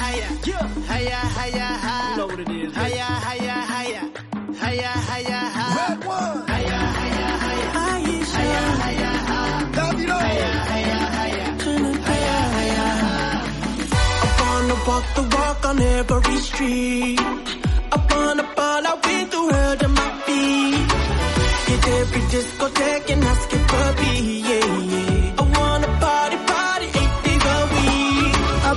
higher. Higher, higher, higher. You know what it is. Higher, higher, higher. Higher, higher, higher. Red one. Higher, higher, higher. Aisha. Higher, higher, higher. Davido. Higher, higher, higher. Higher, higher, higher. I wanna walk the walk on every street. I wanna fall out with the world at my feet. Hit every discotheque and ask it for me, yeah, yeah.